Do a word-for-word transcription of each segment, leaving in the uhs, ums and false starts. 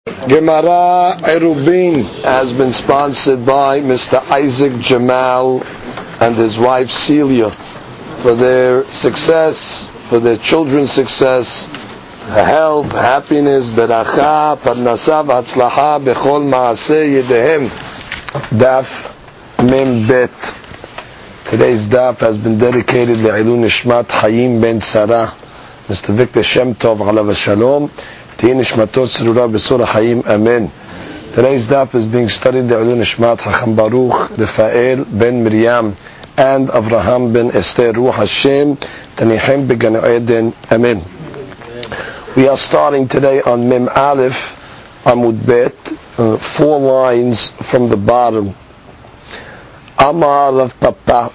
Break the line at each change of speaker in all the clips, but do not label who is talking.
Gemara Erubin has been sponsored by Mister Isaac Jamal and his wife Celia for their success, for their children's success, health, happiness, beracha, parnasa, v'hatzlacha, bechol maaseh yedehem. Daf Mem Bet. Today's daf has been dedicated to Ilui Nishmat Hayim Ben Sarah, Mister Victor Shem Tov Alav Shalom. Today's daf is being studied the Ilui Nishmat Hacham Baruch Rafael ben Miriam and Avraham ben Esther Ruach Hashem Tanihem Began Eden. Amen. We are starting today on Mem Aleph Amud Bet, uh, four lines from the bottom. Amar Rav Papa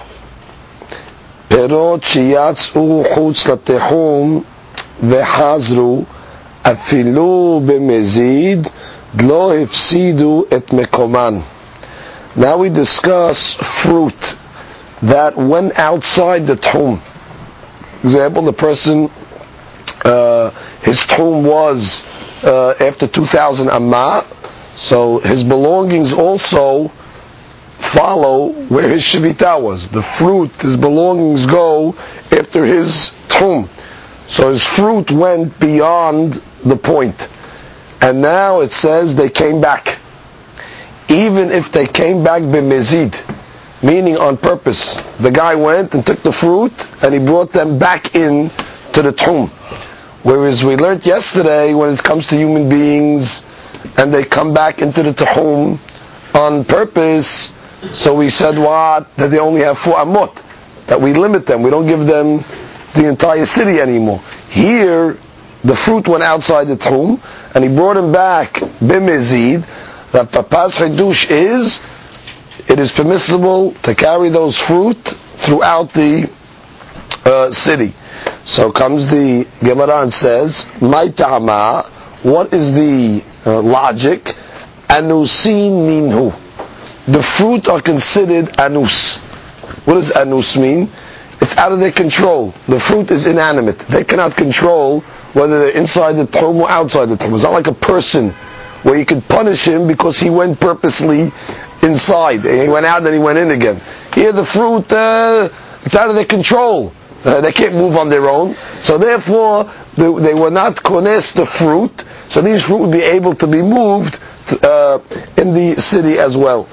Perot Sheyatzu Chutz Latechum Vechazru Afilu b'mezid lo hifsidu et mekoman. Now we discuss fruit that went outside the tchum. For example, the person, uh, his tchum was uh, after two thousand amma, so his belongings also follow where his shevita was. The fruit, his belongings go after his tchum. So his fruit went beyond the point. And now it says they came back. Even if they came back b'mezid, meaning on purpose. The guy went and took the fruit and he brought them back in to the tchum. Whereas we learned yesterday when it comes to human beings and they come back into the tchum on purpose, so we said what? That they only have four amot. That we limit them. We don't give them the entire city anymore. Here, the fruit went outside the tchum, and he brought him back b'mezid. That Papa's Hidush is, it is permissible to carry those fruit throughout the uh, city. So comes the Gemara and says, "My ta'ama, what is the uh, logic? Anusin ninhu. The fruit are considered anus. What does anus mean? It's out of their control. The fruit is inanimate. They cannot control whether they're inside the tchum or outside the tchum. It's not like a person where you can punish him because he went purposely inside. He went out and then he went in again. Here the fruit, uh, it's out of their control. Uh, they can't move on their own. So therefore, they, they were not kones the fruit. So these fruit would be able to be moved uh, in the city as well.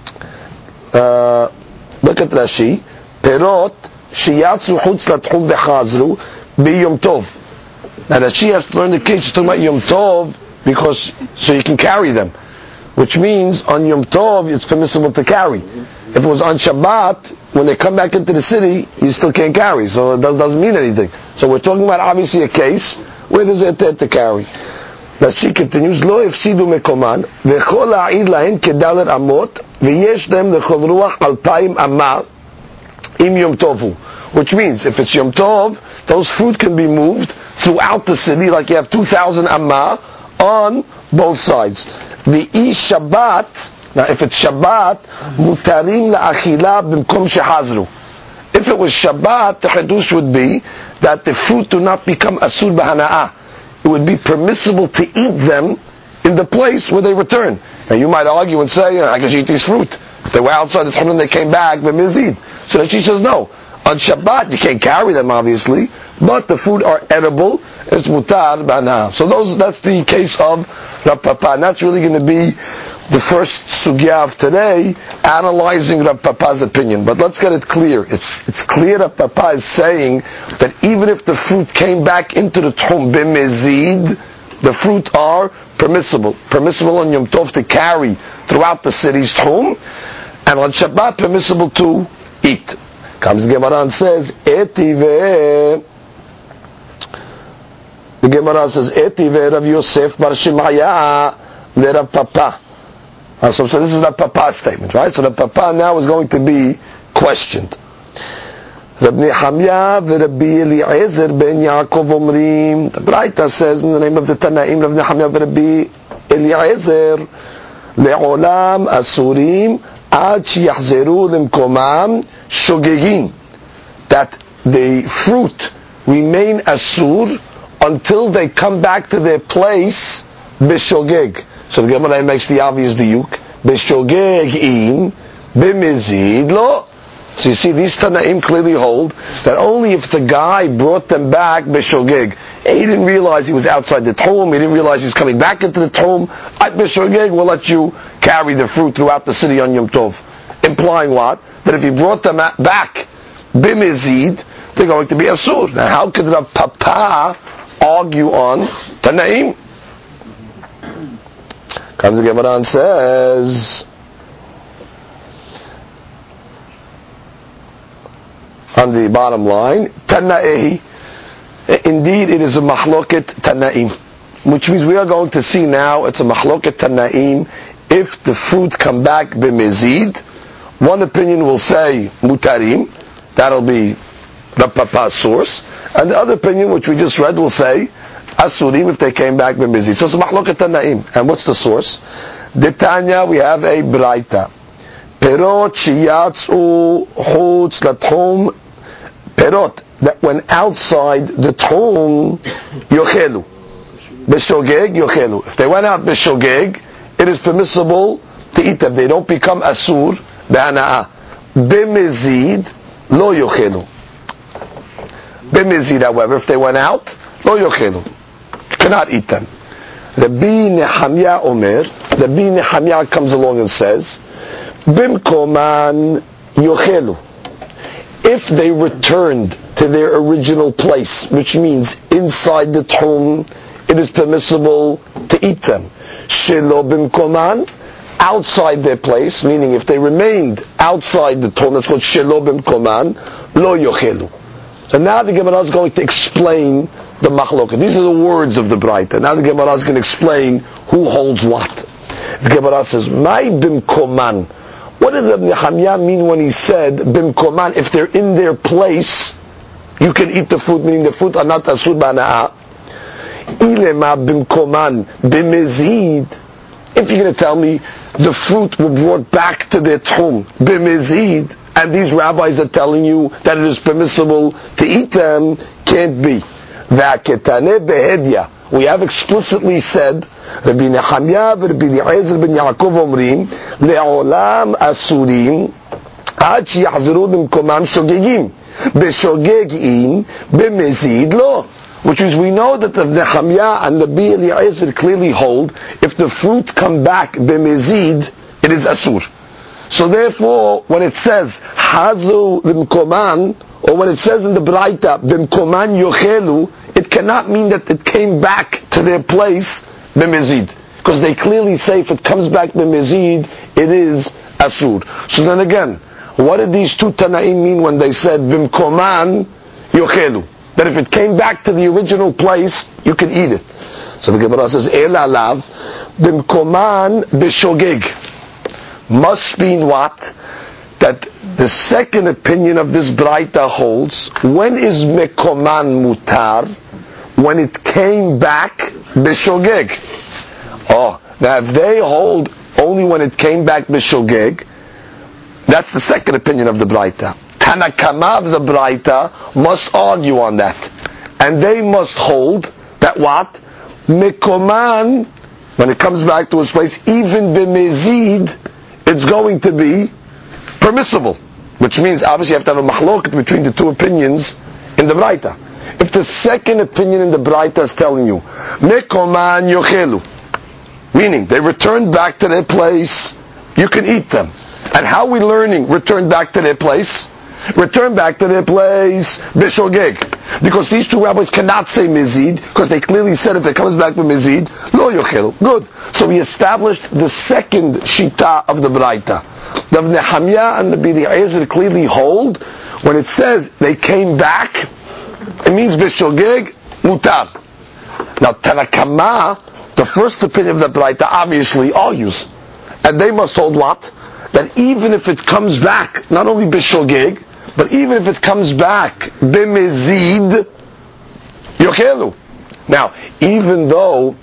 Uh, look at Rashi. Perot Sheyatzu Chutz Latchum Vechazru B'Yom Tov. Now that she has to learn the case, she's talking about Yom Tov because so you can carry them, which means on Yom Tov it's permissible to carry. If it was on Shabbat, when they come back into the city, you still can't carry, so it doesn't mean anything. So we're talking about obviously a case where there's a tet to carry. Now she continues, Lo Efsidu Mekoman V'chol Ha'id Lahen Kedalet Amot V'yesh Dem L'chol Ruach Alpayim Amma Im Yom Tovu. Which means, if it's Yom Tov, those fruit can be moved throughout the city, like you have two thousand amma on both sides. The Ish Shabbat, now if it's Shabbat, mutarim la'achila b'mkom shehazru. If it was Shabbat, the Hidush would be that the fruit do not become asur b'hana'ah. It would be permissible to eat them in the place where they return. Now you might argue and say, I can eat these fruit. If they were outside the tchum and they came back, b'mizid. So that she says, no. On Shabbat, you can't carry them, obviously, but the food are edible. It's mutar b'hana'ah. So those, that's the case of Rav Papa. And that's really going to be the first sugya of today, analyzing Rav Papa's opinion. But let's get it clear. It's it's clear Rav Papa is saying that even if the fruit came back into the tchum b'mezid, the fruit are permissible. Permissible on Yom Tov to carry throughout the city's tchum, and on Shabbat permissible to eat. Comes the Gemara and says, Etive. The Gemara says, Etive Rav Yosef bar Shemaya le Rav Papa. Uh, so, so this is Rav Papa's statement, right? So Rav Papa now is going to be questioned. Rav Nehemiah v'Rabbi Eliezer ben Yaakov Omrim. The Braita says in the name of the Tanaim, Rav Nehemiah v'Rabbi Eliezer le'olam asurim ad sheyachzeru lemkomam shogegin, that the fruit remain asur until they come back to their place b'shogeg. So the Gemara makes the obvious diuk. B'shogeg in, b'mizid lo. So you see, these Tanaim clearly hold that only if the guy brought them back b'shogeg. He didn't realize he was outside the tomb. He didn't realize he was coming back into the tomb. At b'shogeg, we'll let you carry the fruit throughout the city on Yom Tov. Implying what? That if he brought them back b'mizid, they're going to be asur. Now, how could Rav Papa argue on Tanaim? Comes the Gemara and says, on the bottom line, Tana'eh, indeed it is a mahloket Tana'im, which means we are going to see now it's a mahloket Tana'im if the fruit come back b'mezid. One opinion will say mutarim, that'll be Rav Papa's source, and the other opinion, which we just read, will say asurim if they came back b'mezid. So it's a mahloket Tana'im. And what's the source? The Tanya, we have a braita. Perot shiyatzu chutz lathum, perot that went outside the tomb, yochelu. B'shogeg, yochelu. If they went out b'shogeg, it is permissible to eat them. They don't become asur, b'hana'ah. B'mezid, lo yochelu. B'mezid, however, if they went out, lo yochelu. You cannot eat them. Rabbi Nehemiah Omer, Rabbi Nehemiah comes along and says, Bimkoman yochelu. If they returned to their original place, which means inside the tomb, it is permissible to eat them. Shelo bimkoman, outside their place, meaning if they remained outside the tomb, that's called shelo bimkoman, lo yochelu. So now the Gemara is going to explain the machloket. These are the words of the Braita. Now the Gemara is going to explain who holds what. The Gemara says, "My bimkoman." What did Rabbi Nehemiah mean when he said bimkoman? If they're in their place, you can eat the fruit. Meaning the fruit are not asur b'hana'ah. Ilema bimkoman b'mezid. If you're going to tell me the fruit were brought back to their tomb b'mezid, and these rabbis are telling you that it is permissible to eat them, can't be. V'aketane behedya. We have explicitly said, Rabbi Nehemiah v'Rabbi Eliezer ben Yaakov omrim, le'olam asurim, ad sheyachzeru b'mkomam shogegim, b'shogegin, b'mezid lo. Which is, we know that the Nehemiah and Rabbi Eliezer clearly hold, if the fruit come back b'mezid, it is asur. So therefore, when it says hazu b'mkoman, or when it says in the Braita b'mkoman yochelu, it cannot mean that it came back to their place b'mezid, because they clearly say if it comes back b'mezid, it is asur. So then again, what did these two Tanaim mean when they said b'mkoman yochelu? That if it came back to the original place, you can eat it. So the Gemara says ela lav b'mkoman b'shogeg. Must mean what? That the second opinion of this Braita holds, when is mekoman mutar? When it came back b'shogeg. Oh, now if they hold only when it came back b'shogeg, that's the second opinion of the Braita. Tanakama of the Braita must argue on that. And they must hold that what? Mekoman, when it comes back to its place, even b'mezid, it's going to be permissible. Which means obviously you have to have a mahloket between the two opinions in the Braita. If the second opinion in the Braita is telling you, mekoman yochelu, meaning they returned back to their place, you can eat them. And how are we learning return back to their place? Return back to their place, b'shogeg. Because these two rabbis cannot say mizid, because they clearly said if it comes back with mizid, lo yochelu. Good. So we established the second shita of the Braita. The Nehemiah and the Rabbi Eliezer clearly hold, when it says they came back, it means b'shogeg, mutar. Now Tanakama, the first opinion of the Braita, obviously argues. And they must hold what? That even if it comes back, not only b'shogeg, but even if it comes back b'mezid, yochelu. Now, even though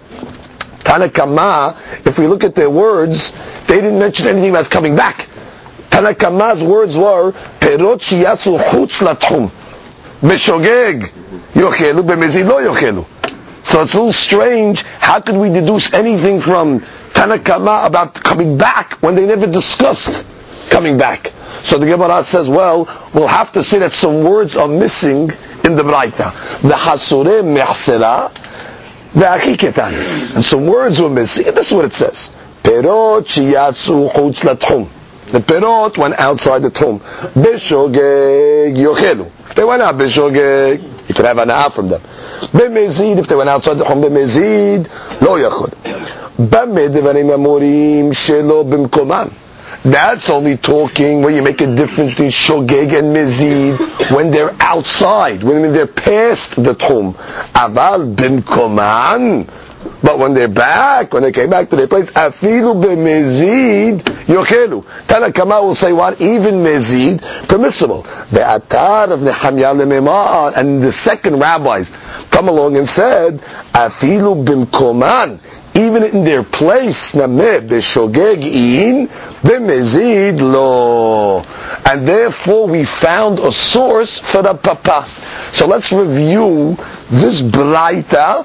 Tanakama, if we look at their words, they didn't mention anything about coming back. Tanakama's words were perot shiyatzu chutz lathum, b'shogeg yochelu, b'mezid lo yochelu. So it's a little strange. How could we deduce anything from Tana Kama about coming back when they never discussed coming back? So the Gemara says, well, we'll have to say that some words are missing in the Braita. The Hasure Mehsera, the Achiketan. And some words were missing. And this is what it says. Perot Shiyatsu Chutz Lathum. The Perot went outside the Tchum. Bishogeg Yochelu. If they went out Bishogeg, you could have an hour from them. B'mezid, if they went outside the Tchum, B'mezid, Lo Yachod. B'medvarim Amorim Shelo B'mkoman. That's only talking when you make a difference between shogeg and mezid when they're outside, when they're past the tchum. Aval bimkoman, but when they're back, when they came back to their place, afilu b'mezid yochelu. Tana Kama will say what? Even mezid permissible. The atar of Nehemiah lememar, and the second rabbis come along and said afilu bimkoman. Even in their place, nameh b'shogeg in, b'mezid lo. And therefore we found a source for the papa. So let's review this braita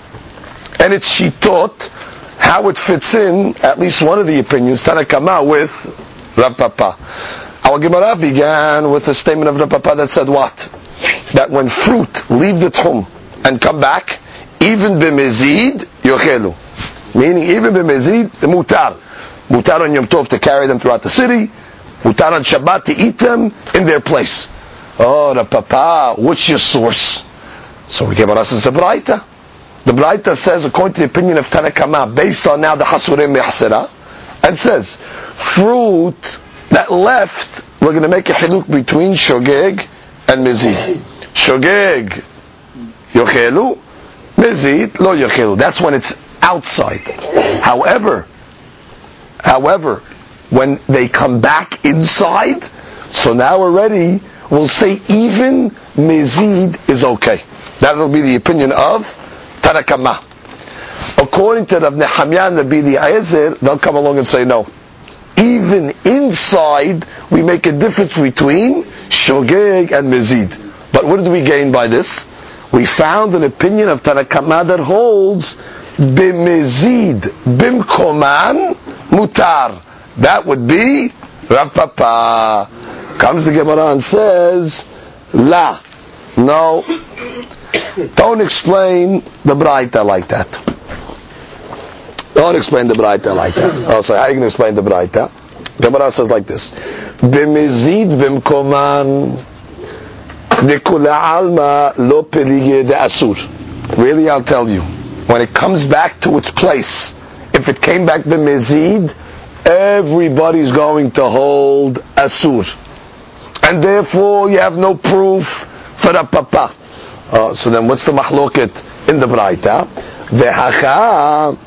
and its shitot, how it fits in, at least one of the opinions, Tana Kama, with Rav Papa. Our Gemara began with a statement of Rav Papa that said what? That when fruit leave the tchum and come back, even b'mezid yochelu. Meaning, even b'mezid, the mutar. Mutar on Yom Tov to carry them throughout the city. Mutar on Shabbat to eat them in their place. Oh, the papa, what's your source? So we give us a braita. The braita says, according to the opinion of Tana Kama, based on now the Hasurei Mehsera, and says, fruit that left, we're going to make a hiluk between shogeg and mezid. Shogeg, yochelu, mezid, lo yochelu. That's when it's outside. However, however, when they come back inside, so now already we'll say even mezid is okay. That will be the opinion of Tana Kama. According to Rav Nehemiah and Rabbi Eliezer, they'll come along and say no. Even inside, we make a difference between shogeg and mezid. But what did we gain by this? We found an opinion of Tana Kama that holds b'mezid bimkoman mutar. That would be Rav Papa. Comes the Gemara and says, La. No. Don't explain the Braita like that. Don't explain the Braita like that. I'll say, how are you going to explain the Braita? Gemara says like this. B'mezid bimkoman dekula alma lo pelige de asur. Really, I'll tell you. When it comes back to its place, if it came back b'mezid, everybody's going to hold asur. And therefore, you have no proof for the papa. Uh, so then what's the mahloket in the Braita? Ve'hacha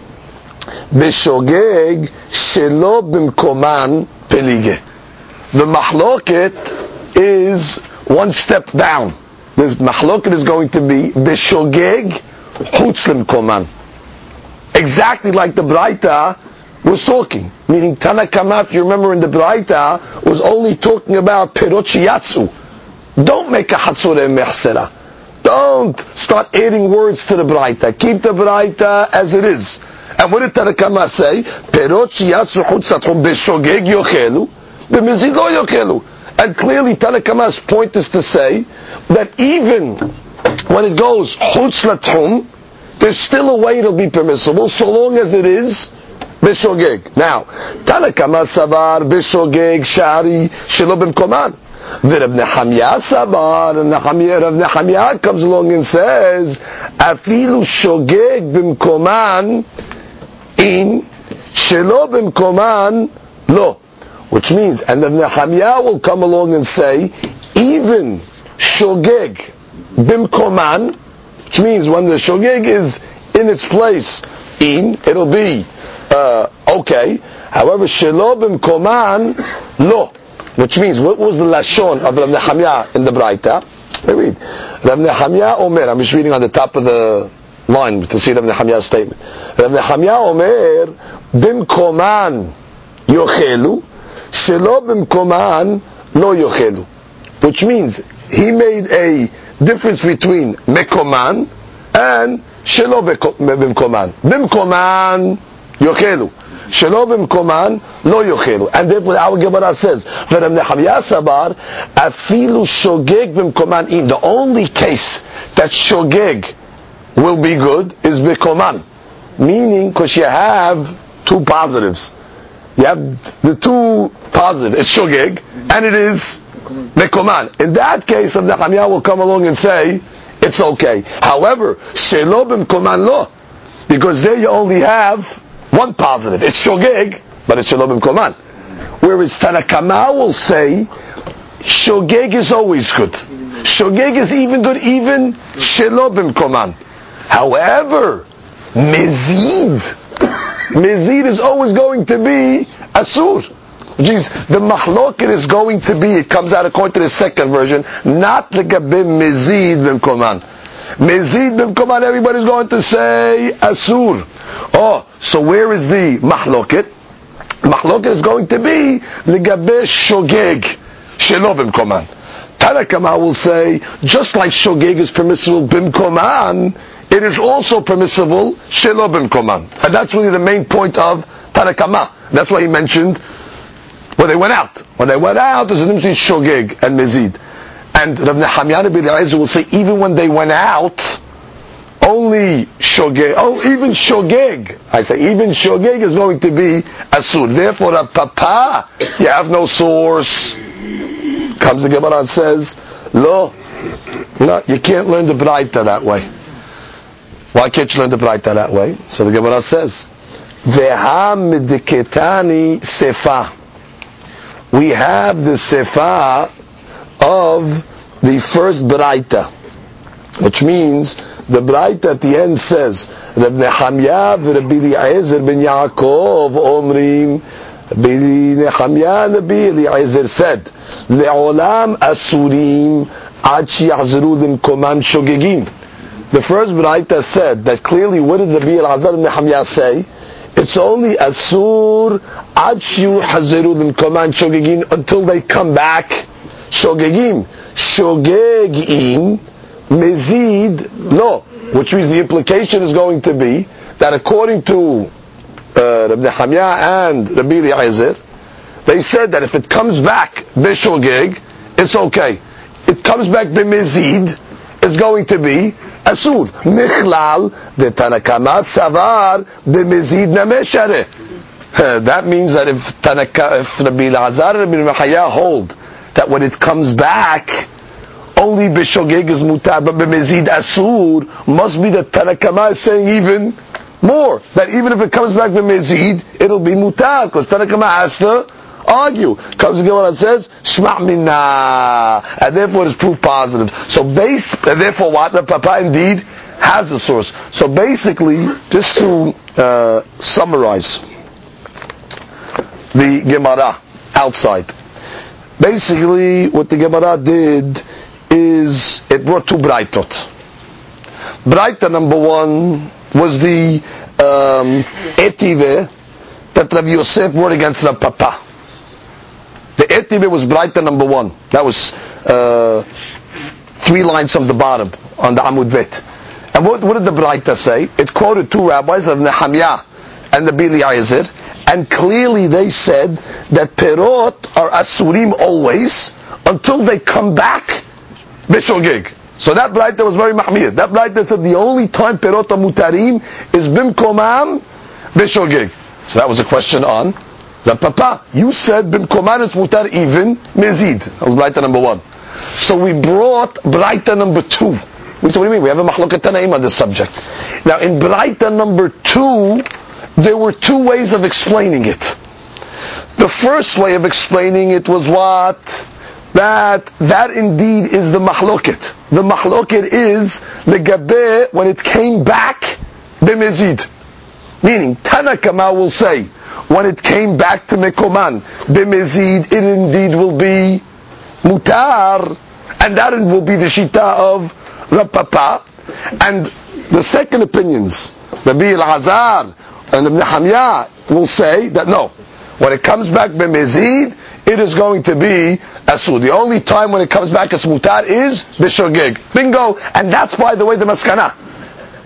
b'shogeg shelo b'mkoman pelige. The mahloket is one step down. The mahloket is going to be b'shogeg chutz l'mkoman. Exactly like the Braita was talking. Meaning Tana Kama, if you remember in the Braita, was only talking about perot shiyatsu. Don't make a Hasurei Mehsera. Don't start adding words to the Braita. Keep the Braita as it is. And what did Tana Kama say? Perot shiyatsu chutz l'mkoman b'shogeg yochelu, b'mezid lo yochelu. And clearly Tana Kama's point is to say that even when it goes chutz l'tchum, there's still a way it'll be permissible, so long as it is b'shogeg. Now, Tana Kama savar b'shogeg shari shelo b'mkoman. The Rav Nehemiah savar, and Rav Nehemiah comes along and says, afilu shogeg b'mkoman in shelo b'mkoman lo. Which means, and the Nehemiah will come along and say, even shogeg bimkoman, which means when the shogeg is in its place, in, it'll be uh, okay. However, shelo bimkoman lo, which means, what was the lashon of Rav Nehemiah in the Braita? Let me read. Rav Nehemiah Omer, I'm just reading on the top of the line to see Rav Nehemiah's statement. Rav Nehemiah Omer, bimkoman yochelu, shelo b'mkoman lo yochelu, which means he made a difference between mekoman and shelo bimkoman. Bimkoman yochelu. Shelo bimkoman lo yochelu. And therefore our Gemara says, V'Rab Nechemya sabar, afilu shogeg bimkoman im. The only case that shogeg will be good is bimkoman. Meaning, because you have two positives. You have the two positives. It's shogeg, and it is bimkoman. In that case, Rab Nechemya will come along and say, it's okay. However, shelo bimkoman lo. Because there you only have one positive. It's shogeg, but it's shelo bimkoman. Whereas Tanakama will say, shogeg is always good. Shogeg is even good, even shelo bimkoman. However, mezid, mezid is always going to be asur. Which means the mahloket is going to be, it comes out according to the second version, not legabim mezid bimkoman. Mezid bimkoman, everybody's going to say asur. Oh, so where is the mahloket? Mahloket is going to be legabe shogeg, shelo bimkoman. Tanakama will say, just like shogeg is permissible bimkoman, it is also permissible shelo bimkoman. And that's really the main point of Tanakama. That's why he mentioned when they went out. When they went out, there's a difference between shogeg and mezid. And Rav Nechemya ben Eliezer will say, even when they went out, only shogeg, oh, even shogeg, I say, even shogeg is going to be asur. Therefore, a papa, you have no source. Comes the Gemara and says, lo, no, you can't learn the Braita that way. Why can't you learn the Braita that way? So the Gemara says, veha midiketani sefa. We have the sefa of the first Braita, which means the Braita at the end says, Rab Nechemya v'Rabbi Eliezer ben Yaakov omrim, Rabbi Nechemya and Rabbi Eliezer said, le'olam asurim ad sheyachzeru limkoman shogegim. The first Braita said that clearly, what did Rabbi Eliezer ben Nechemya say? It's only asur ad sheyachzeru limkoman shogegim until they come back shogegim. Shogegim mezid lo, which means the implication is going to be that according to uh, Rabbi Nechemya and Rabbi Eliezer, they said that if it comes back b'shogeg, it's okay. It comes back b'mezid, it's going to be asur. Michlal de Tanakama savar b'mezid nameshare. That means that if Tanaka, if Rabbi Eliezer and Rabbi Nechemya hold that when it comes back, only b'shogeg is mutar, but b'mezid asur, must be that Tanakama is saying even more. That even if it comes back b'mezid, it'll be mutar, because Tanakama has to argue. Comes the Gemara and says, Shma' minna, and therefore it is proof positive. So base, and therefore what? The Papa indeed has a source. So basically, just to uh, summarize the Gemara outside. Basically, what the Gemara did is it brought two braitot. Braita number one was the um, etive that Rav Yosef brought against Rav Papa. The etive was Braita number one. That was uh, three lines from the bottom on the Amud Bet. And what, what did the Braita say? It quoted two rabbis, Rav Nechemya and Rabbi Eliezer, and clearly they said that perot are asurim always until they come back b'shogeg. So that Braita was very mahmir. That Braita said the only time perot are mutarim is bimkomam b'shogeg. So that was a question on the Papa. You said bimkomam is mutar even mezid. That was Braita number one. So we brought Braita number two. What do you mean? We have a machloket tanaim on this subject. Now in Braita number two, there were two ways of explaining it. The first way of explaining it was what? That that indeed is the mahloket. The mahloket is the gabe when it came back b'mezid. Meaning, Tanakama will say, when it came back to Mekoman b'mezid, it indeed will be mutar, and that will be the shita of Rav Papa. And the second opinions, Rabbi Elazar and Ibn Nechemya, will say that no, when it comes back b'mezid, it is going to be asur. The only time when it comes back as mutar is b'shogeg. Bingo. And that's, by the way, the maskana.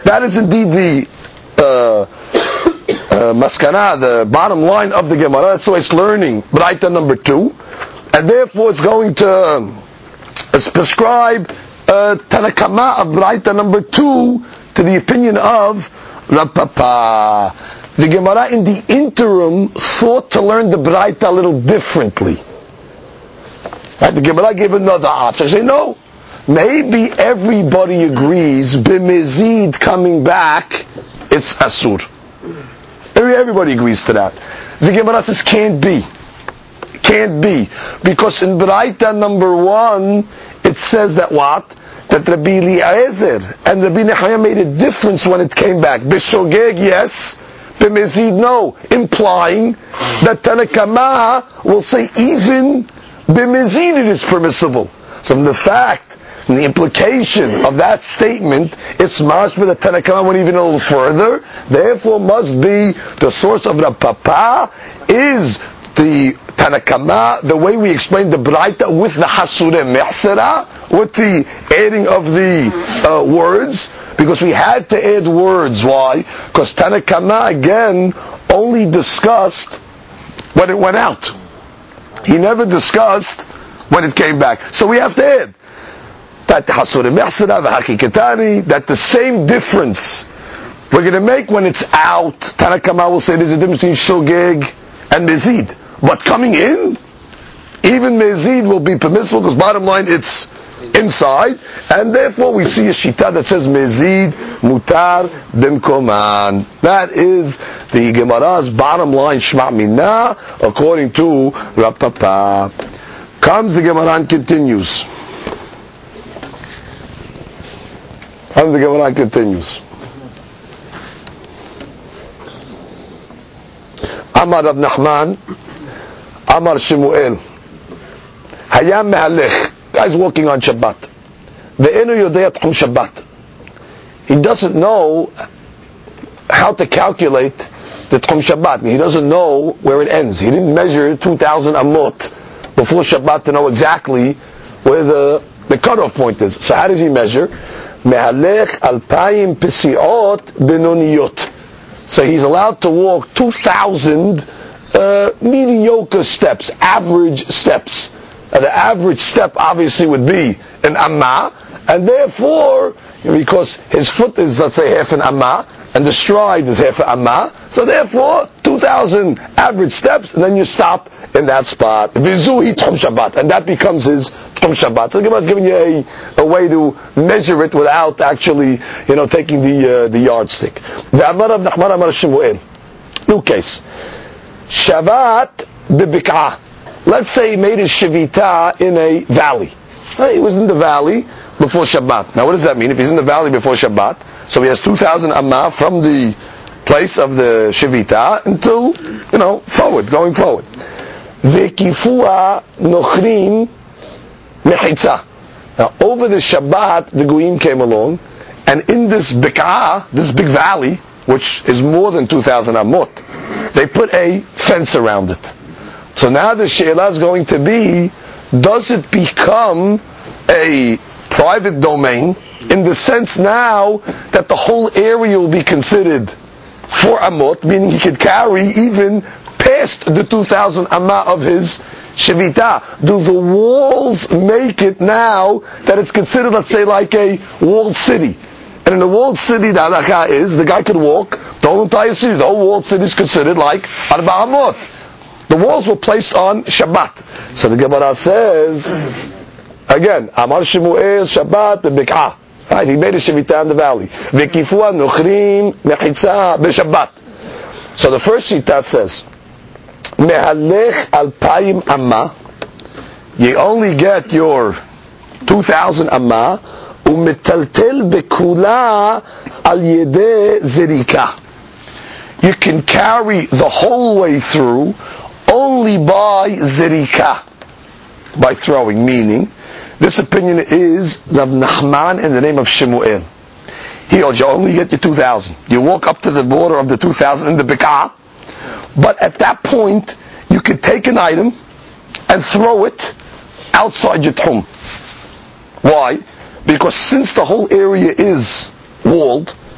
That is indeed the uh, uh, maskana, the bottom line of the Gemara. That's why it's learning Braita number two, and therefore it's going to um, prescribe uh, Tanakama of Braita number two to the opinion of Rav Papa. The Gemara in the interim thought to learn the Braita a little differently. Right? The Gemara gave another option. I say no. Maybe everybody agrees b'mezid coming back, it's asur. Everybody agrees to that. The Gemara says can't be. Can't be. Because in Braita number one, it says that what? That Rabbi Eliezer and Rabbi Nechaya made a difference when it came back. B'shogeg, yes. B'mezid, no. Implying that Tanakama will say even b'mezid it is permissible. So from the fact, and the implication of that statement, it's mashma that Tanakama went even a little further. Therefore, must be the source of Rav Papa is the Tanakama, the way we explain the Braita with the Hasureh Mehsera, with the adding of the uh, words, because we had to add words. Why? Because Tanakama again only discussed when it went out. He never discussed when it came back. So we have to add that the Hasureh Mehsera v'Hakikatani, that the same difference we're going to make when it's out. Tanakama will say there's a difference between shogeg and mezid. But coming in, even mezid will be permissible because bottom line it's inside, and therefore we see a shita that says mezid mutar bimkoman. That is the Gemara's bottom line shma mina according to Rav Papa. Comes the Gemara and continues. Comes the Gemara and continues. Amar Rav Nachman, Amar Shemuel, Hayam mehalech. Guy's walking on Shabbat. Ve'enu yodei tchum Shabbat. He doesn't know how to calculate the tchum Shabbat. He doesn't know where it ends. He didn't measure two thousand amot before Shabbat to know exactly where the, the cutoff point is. So how does he measure? Mehalech alpayim pesiot benoniyot. So he's allowed to walk two thousand uh, mediocre steps, average steps. Uh, the average step obviously would be an amma, and therefore, because his foot is, let's say, half an amma, and the stride is half an amma, so therefore, two thousand average steps, and then you stop in that spot. Vizuhi Tchum Shabbat, and that becomes his Tchum Shabbat. So the Gemara is giving you a, a way to measure it without actually, you know, taking the uh, the yardstick. The Amar of Nachman Amar Shemuel. New case. Shabbat bibik'ah. Let's say he made his Shivita in a valley. He was in the valley before Shabbat. Now what does that mean? If he's in the valley before Shabbat, so he has two thousand amma from the place of the Shivita until, you know, forward, going forward. Vekifua nochrim mechitza. Now over the Shabbat, the Goyim came along, and in this Bik'ah, this big valley, which is more than two thousand amot, they put a fence around it. So now the she'elah is going to be, does it become a private domain in the sense now that the whole area will be considered for amot, meaning he could carry even past the two thousand amma of his shevita? Do the walls make it now that it's considered, let's say, like a walled city? And in a walled city, the halakha is, the guy could walk the whole entire city. The whole walled city is considered like arba amot. The walls were placed on Shabbat. So the Gemara says, again, Amar Shemuel Shabbat b'bik'ah. Right? He made a Shevita in the valley. V'kifua nochrim mechitza b'Shabbat. So the first Shita says, Mehalech alpayim amma. You only get your two thousand amma. Umetaltel bekula al yedeh zerika. You can carry the whole way through only by zerika, by throwing. Meaning, this opinion is Rav Nachman in the name of Shemuel. He holds you only get your two thousand. You walk up to the border of the two thousand in the Bik'ah, but at that point, you could take an item and throw it outside your Tchum. Why? Because since the whole area is walled,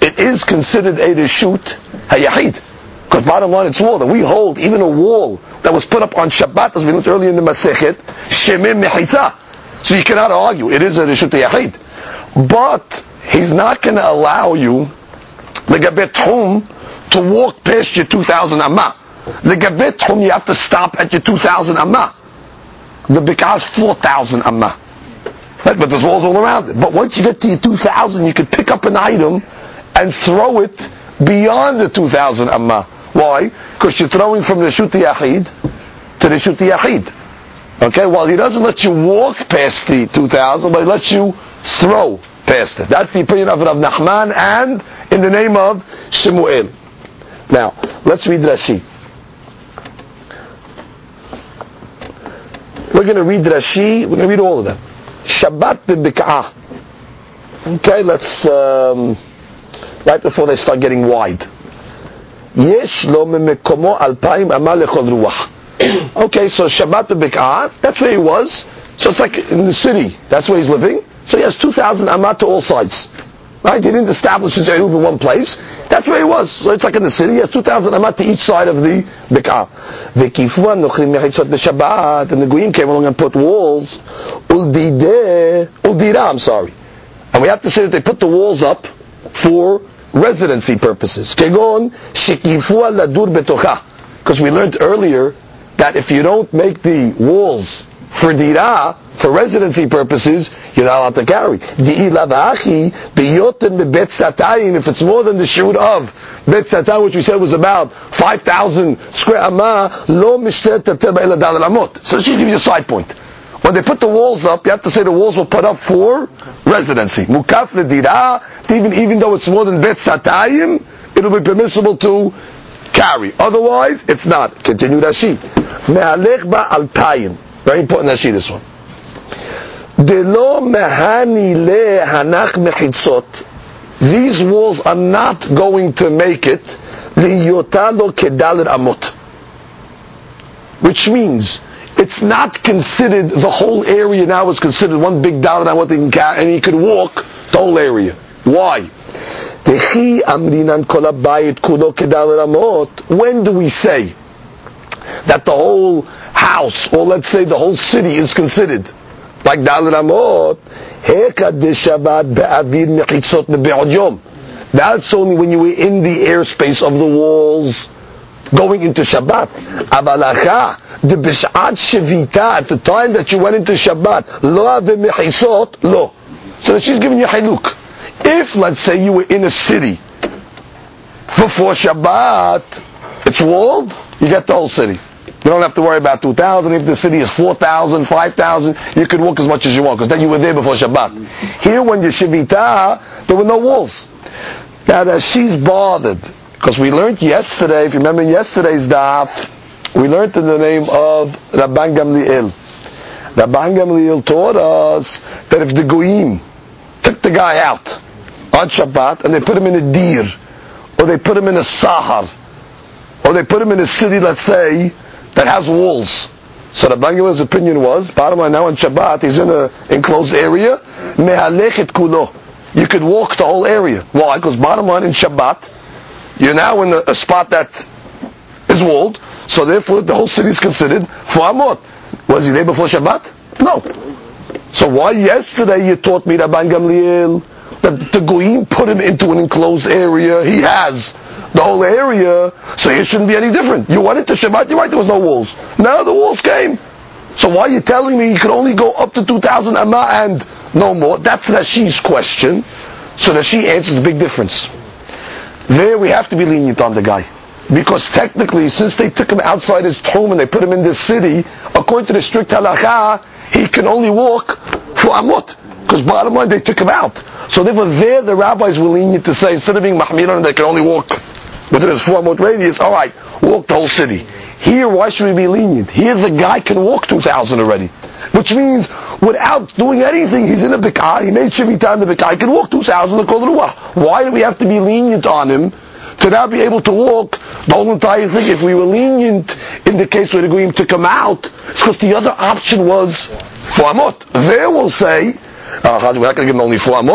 it is considered a reshut hayachid. Because bottom line, it's wall that we hold, even a wall that was put up on Shabbat, as we looked earlier in the Masechet, shemim mechitza. So you cannot argue, it is a reshut hayachid. But he's not going to allow you, the gabet home, to walk past your two thousand amma. The gabet home, you have to stop at your two thousand amma. The bik'ah is four thousand amma. But there's walls all around it. But once you get to your two thousand, you could pick up an item and throw it beyond the two thousand amma. Why? Because you're throwing from the Reshut Yachid to the Reshut Yachid. Okay? Well, he doesn't let you walk past the two thousand, but he lets you throw past it. That's the opinion of Rav Nachman and in the name of Shemuel. Now, let's read Rashi. We're going to read Rashi, we're going to read all of them. Shabbat b'bik'ah. Okay, let's, um, right before they start getting wide. Yesh lo memekomo alpayim ama lechol ruach. Okay, so Shabbat b'bik'ah, that's where he was. So it's like in the city, that's where he's living. So he has two thousand amma to all sides. Right? He didn't establish his eruv in one place. That's where he was. So it's like in the city, he has two thousand amma to each side of the bik'ah. V'kifuan nochrim mechitzot b'Shabbat, and the Goyim came along and put walls. Uldideh, uldira, I'm sorry. And we have to say that they put the walls up for residency purposes. Kegon shekifua ladur betocha. Because we learned earlier that if you don't make the walls for dira, for residency purposes, you're not allowed to carry. If it's more than the shurut of Bet Satan, which we said was about five thousand square amma, lo mishtet ela dalal amot. So she's giving you a side point. When they put the walls up, you have to say the walls were put up for residency. Mukaf l'dira, even, even though it's more than Bet Satayim, it'll be permissible to carry. Otherwise, it's not. Continue Rashi. Me'alech ba alpayim. Very important Rashi, this one. Delo mehani le hanach mechitzot. These walls are not going to make it liyotalo kedalet amot. Which means, it's not considered, the whole area now is considered one big dalet amot they can carry, and he could walk the whole area. Why? When do we say that the whole house, or let's say the whole city is considered like dalet amot? That's only when you were in the airspace of the walls going into Shabbat. Avalacha, the b'shat shevita, at the time that you went into Shabbat, lo v'mechisot, lo. So she's giving you haluk. If, let's say, you were in a city before Shabbat, it's walled, you get the whole city. You don't have to worry about two thousand. If the city is four thousand, five thousand, you can walk as much as you want, because then you were there before Shabbat. Here, when you're Shevita, there were no walls. Now, that she's bothered, because we learned yesterday, if you remember yesterday's daf, we learned in the name of Rabban Gamliel. Rabban Gamliel taught us that if the Goyim took the guy out on Shabbat, and they put him in a dir, or they put him in a sahar, or they put him in a city, let's say, that has walls. So the Bangalor's opinion was, bottom line, now on Shabbat, he's in an enclosed area, mehalechet kulo. You could walk the whole area. Why? Because bottom line, in Shabbat, you're now in a, a spot that is walled, so therefore the whole city is considered fu'amot. Was he there before Shabbat? No. So why yesterday you taught me, Rabban Gamliel, that the Goyim put him into an enclosed area, he has the whole area, so it shouldn't be any different. You went into Shabbat, you're right, there was no walls. Now the walls came. So why are you telling me you can only go up to two thousand amma and no more? That's Rashi's question. So Rashi answers a big difference. There we have to be lenient on the guy. Because technically, since they took him outside his home and they put him in this city, according to the strict halakha, he can only walk for amot. Because bottom line, they took him out. So therefore there the rabbis were lenient to say, instead of being mahmiran, they can only walk within his four amot radius, alright, walk the whole city. Here, why should we be lenient? Here the guy can walk two thousand already. Which means, without doing anything, he's in a bik'ah, he made shivita in the bik'ah, he can walk two thousand, why do we have to be lenient on him to now be able to walk the whole entire thing? If we were lenient in the case where the Goyim took him out, it's because the other option was four amot. There we'll say, uh, we're not going to give him only four amot,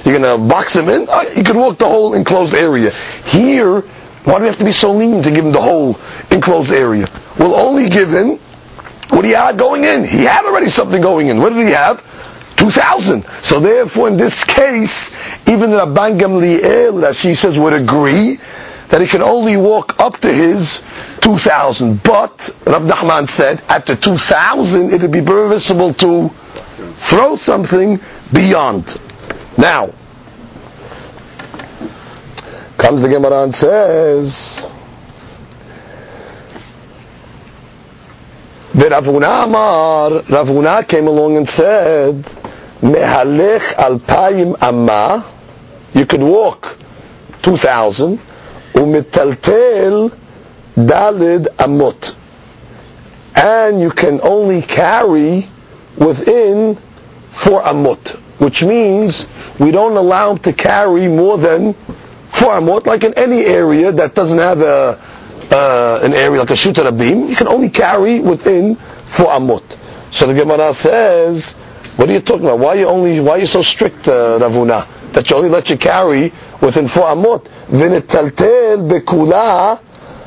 You're going to box him in? Uh, you can walk the whole enclosed area. Here, why do we have to be so lenient to give him the whole enclosed area? We'll only give him what he had going in. He had already something going in. What did he have? two thousand. So therefore, in this case, even Rabban Gamliel, that she says, would agree that he can only walk up to his two thousand. But, Rav Nachman said, at the two thousand, it would be permissible to throw something beyond. Now, comes the Gemara and says, the Rav Huna Amar, Rav Huna came along and said, Mehalech alpayim amma, you could walk two thousand, umitaltel dalid amot, and you can only carry within four amot, which means we don't allow him to carry more than four amot, like in any area that doesn't have a uh, an area like a shut rabim, you can only carry within four amot. So the Gemara says, what are you talking about? Why are you only? Why are you so strict, uh, Rav Huna, that you only let you carry within four amot? V'netaltel bekula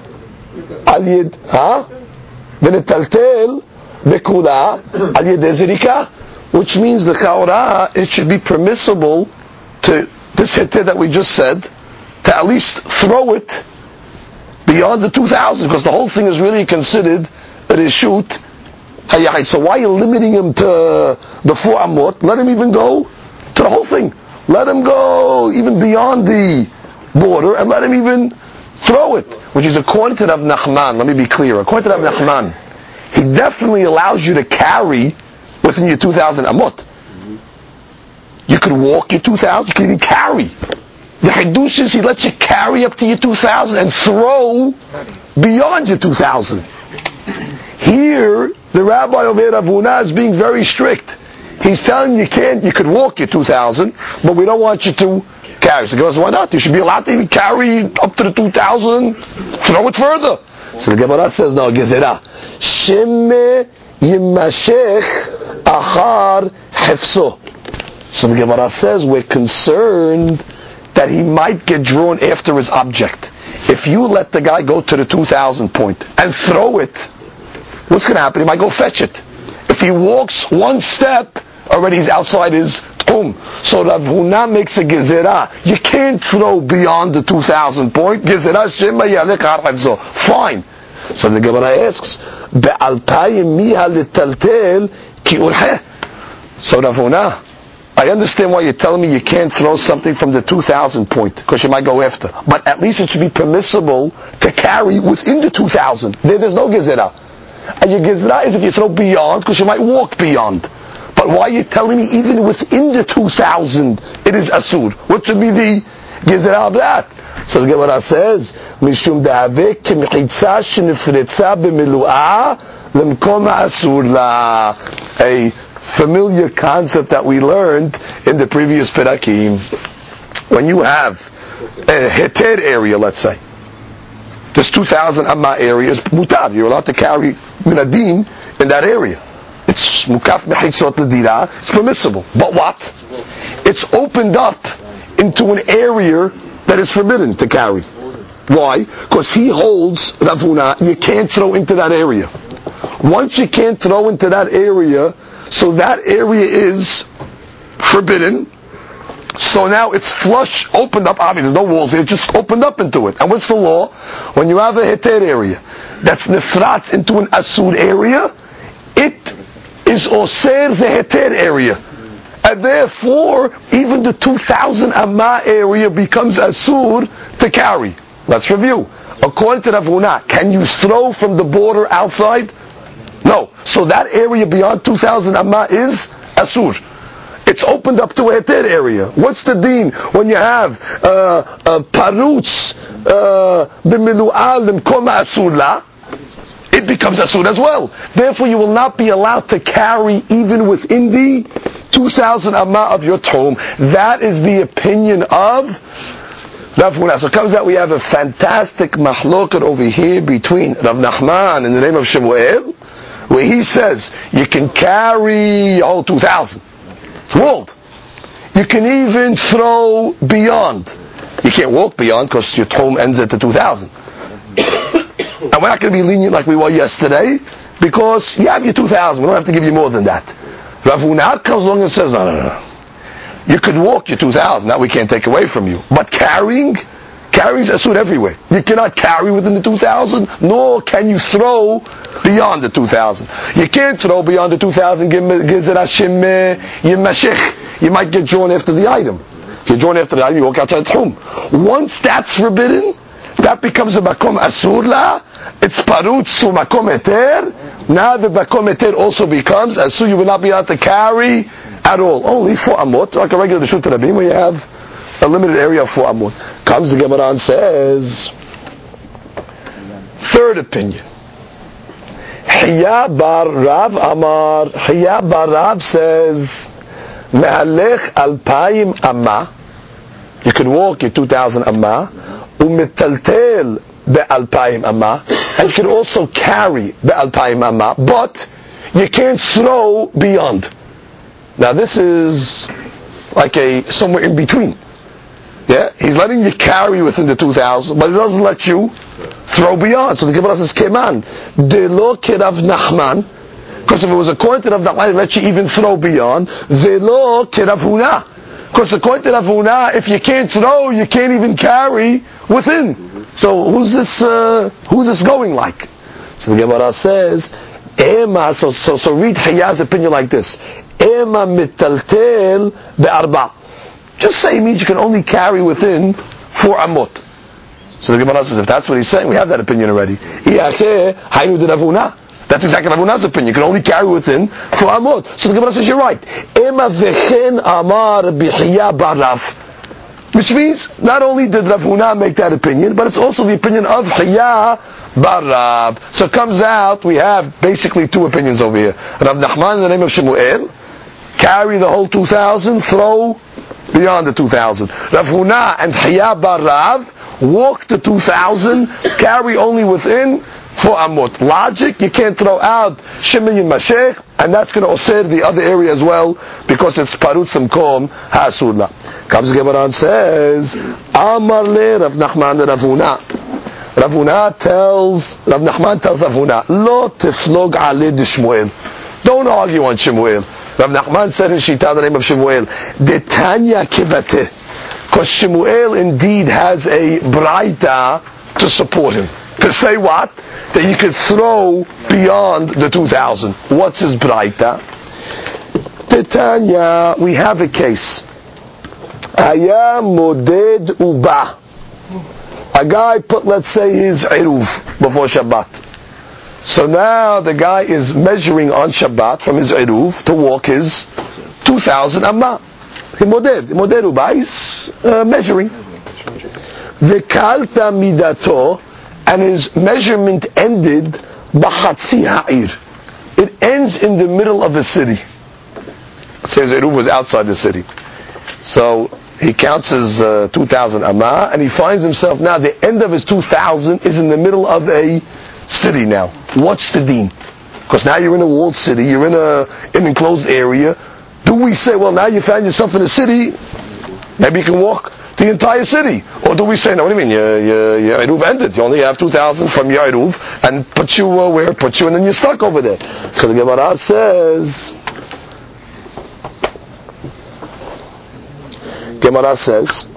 al yed, huh? V'netaltel bekula al yedei zirika, which means the chaora, it should be permissible to this heter that we just said, to at least throw it beyond the two thousand, because the whole thing is really considered a reshut hayahid. So why are you limiting him to the four amot? Let him even go to the whole thing. Let him go even beyond the border, and let him even throw it, which is according to Rav Nachman. Let me be clear. According to Rav Nachman, he definitely allows you to carry within your two thousand amot. You could walk your two thousand, you can even carry. The Hidush is he lets you carry up to your two thousand and throw beyond your two thousand. Here, the rabbi over Rav Huna is being very strict. He's telling you, you can't, you could walk your two thousand, but we don't want you to carry. So he goes, why not? You should be allowed to even carry up to the two thousand, throw it further. So the Gemara says, no, Gezerah. Sheme yimashech achar hefso. So the Gemara says, we're concerned that he might get drawn after his object. If you let the guy go to the two thousand point and throw it, what's going to happen? He might go fetch it. If he walks one step, already he's outside his tomb. So Rav Huna makes a gezerah. You can't throw beyond the two thousand point. Gezerah shema yalek harfzo. Fine. So the Gemara asks, Be'alpayim miha litaltel ki urheh. So Rav Huna, I understand why you're telling me you can't throw something from the two thousand point, because you might go after. But at least it should be permissible to carry within the two thousand. There, there's no gezerah. And your gezerah is if you throw beyond, because you might walk beyond. But why are you telling me even within the two thousand it is asur? What should be the gezerah of that? So the Gemara says, Mishum da'avek k'mechitza shenifretza b'milu'ah l'mkom asur la. A familiar concept that we learned in the previous Perakim. When you have a heter area, let's say, this two thousand amma area is mutar. You're allowed to carry minadin in that area. It's mukaf mechitzot l'dira. It's permissible. But what? It's opened up into an area that is forbidden to carry. Why? Because he holds, Rav Huna, you can't throw into that area. Once you can't throw into that area, so that area is forbidden. So now it's flush, opened up. I mean, there's no walls here, just opened up into it. And what's the law? When you have a heter area that's nefratz into an asur area, it is oser the heter area. And therefore, even the two thousand amma area becomes asur to carry. Let's review. According to Rav Huna, can you throw from the border outside? No. So that area beyond two thousand amma is asur. It's opened up to a heter area. What's the deen when you have parutz b'milu'al l'mkom asur la? It becomes asur as well. Therefore, you will not be allowed to carry even within the two thousand amma of your tomb. That is the opinion of Rav Huna. So it comes out we have a fantastic mahloket over here between Rav Nachman in the name of Shemuel, where he says you can carry all two thousand. It's walled. You can even throw beyond. You can't walk beyond because your tchum ends at the two thousand. And we're not going to be lenient like we were yesterday because you have your two thousand. We don't have to give you more than that. Rav Huna comes along and says, no, no, no. You could walk your two thousand. That we can't take away from you. But carrying, carrying is asur everywhere. You cannot carry within the two thousand, nor can you throw beyond the two thousand. You can't throw beyond the two thousand. You might get drawn after the item. If you're drawn after the item, you walk outside the home. Once that's forbidden, that becomes a makom asur la. It's parutz to makom eter. Now the makom eter also becomes asur. You will not be able to carry at all. Only four amot, like a regular Reshut Rabim, where you have a limited area of four amot. Comes the Gemara and says, third opinion. Hiya bar Rav Amar. Hiya bar Rav says, me'alech alpayim amma. You can walk your two thousand amma. Umetaltel be'alpayim amma. And you can also carry be'alpayim amma. But you can't throw beyond. Now this is like a somewhere in between. Yeah, he's letting you carry within the two thousand, but he doesn't let you throw beyond. So the Gemara says, "Keman de lo kirav Nachman," because if it was according to Rav Nachman, he let you even throw beyond. De lo kirav Huna, because according to Rav Huna, if you can't throw, you can't even carry within. So who's this? Uh, who's this going like? So the Gemara says, "Ema." So so so read Hiya's opinion like this: "Ema mitaltel be'arba." Just say it means you can only carry within four amot. So the Gemara says, if that's what he's saying, we have that opinion already. That's exactly Rav Huna's opinion. You can only carry within four amot. So the Gemara says, you're right. Ema vechen amar bihiya barav. Which means, not only did Rav Huna make that opinion, but it's also the opinion of Hiya barav. So it comes out, we have basically two opinions over here. Rav Nachman in the name of Shemuel, carry the whole two thousand, throw beyond the two thousand. Rav Huna and Hiya bar Rav walk the two thousand, carry only within four amot. Logic, you can't throw out Shemini Mashech, and that's going to osir the other area as well, because it's parutz tamkom ha'asur. Comes the Gemara and says, Amar le Rav Nachman Rav Huna. Rav Huna tells, Rav Nachman tells Rav Huna, Lo tiflog ale de Shmuel. Don't argue on Shmuel. Rav Nachman said in Shita, the name of Shemuel, Detanya kivate, because Shemuel indeed has a braita to support him. To say what? That you could throw beyond the two thousand. What's his braita? Detanya, we have a case. Aya moded uba. A guy put, let's say, his eruv before Shabbat. So now the guy is measuring on Shabbat from his eruv to walk his two thousand amma. Moded, moded uba is uh, measuring. V'kalta midato, and his measurement ended b'chatzi ha'ir. It ends in the middle of a city. It says eruv was outside the city. So he counts his uh, two thousand amma, and he finds himself now, the end of his two thousand is in the middle of a city now. What's the deen? Because now you're in a walled city, you're in a an enclosed area. Do we say, well, now you found yourself in a city, maybe you can walk the entire city? Or do we say, no, what do you mean? Your, your, your eruv ended. You only have two thousand from your eruv, and put you uh, where? Put you, and then you're stuck over there. So the Gemara says, Gemara says,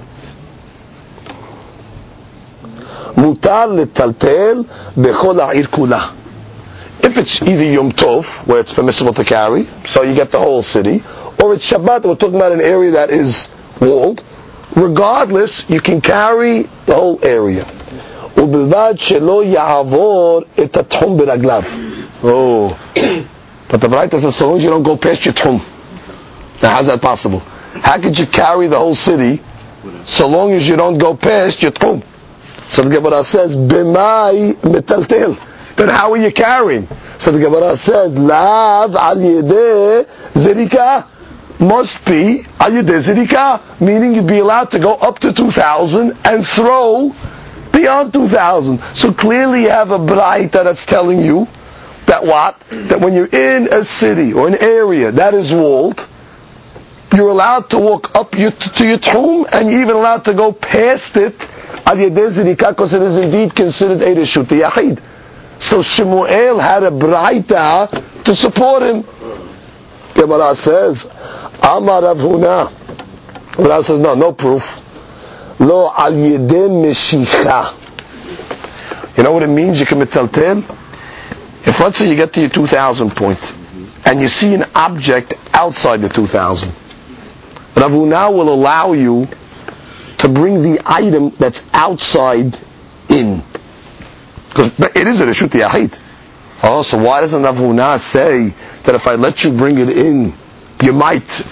Mutar letaltel bechol ha'ir kula. If it's either Yom Tov, where it's permissible to carry, so you get the whole city, or it's Shabbat, we're talking about an area that is walled, regardless, you can carry the whole area. Ubilvad shelo ya'avor et ha'tchum beraglav. Oh. But the Braita says, so long as you don't go past your tchum. Now how's that possible? How could you carry the whole city, so long as you don't go past your tchum? So the Gemara says, B'mai metaltel. Then how are you carrying? So the Gemara says, Lav al yedeh zirika. Must be al yedeh zirika. Meaning you'd be allowed to go up to two thousand and throw beyond two thousand. So clearly you have a braita that's telling you that what? That when you're in a city or an area that is walled, you're allowed to walk up your, to your tchum, and you're even allowed to go past it, al yedei zirika, because it is indeed considered a reshut yachid. So Shemuel had a braita to support him. Gemara says, Amar Rav Huna. Rav says, no, no proof. Lo al yedei meshicha. You know what it means? You can metaltel. If let's say you get to your two thousand point, and you see an object outside the two thousand, Rav Huna will allow you to bring the item that's outside in. Because it is a reshut yachid. Oh, so why doesn't Rav Huna say that if I let you bring it in, you might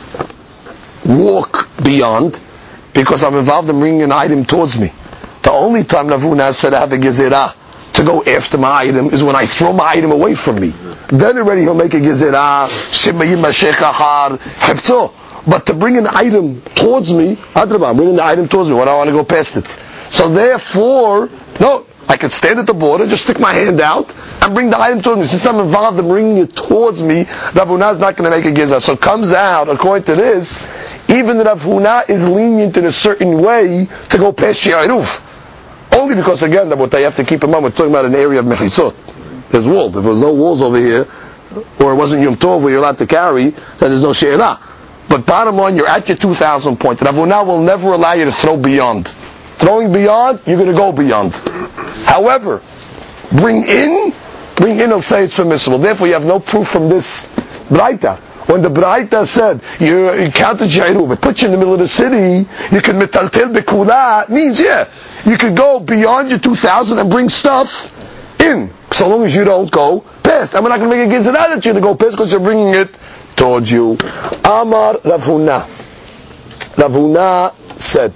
walk beyond? Because I'm involved in bringing an item towards me. The only time Rav Huna said I have a gezerah to go after my item is when I throw my item away from me. Then already he'll make a gezerah, shemayim mashechahar, hefzo. But to bring an item towards me, adrabah, bringing the item towards me when I want to go past it. So therefore, no, I could stand at the border, just stick my hand out, and bring the item towards me. Since I'm involved in bringing it towards me, Rav Huna is not going to make a gezerah. So it comes out, according to this, even Rav Huna is lenient in a certain way to go past She'aruf. Only because, again, what they have to keep in mind, we're talking about an area of Mechitsot. There's walls. If there's no walls over here, or it wasn't Yom Tov where you're allowed to carry, then there's no She'arah. But bottom line, you're at your two thousand point. Rav Huna will never allow you to throw beyond. Throwing beyond, you're going to go beyond. However, bring in, bring in, he'll say it's permissible. Therefore, you have no proof from this Braita. When the Braita said, you, you counted She'aruf, it puts you in the middle of the city, you can metaltel bekula, means, yeah, you could go beyond your two thousand and bring stuff in, so long as you don't go past. And we're not going to make a gezerah that you to go past because you're bringing it towards you. Amar Rav Huna. Rav Huna said,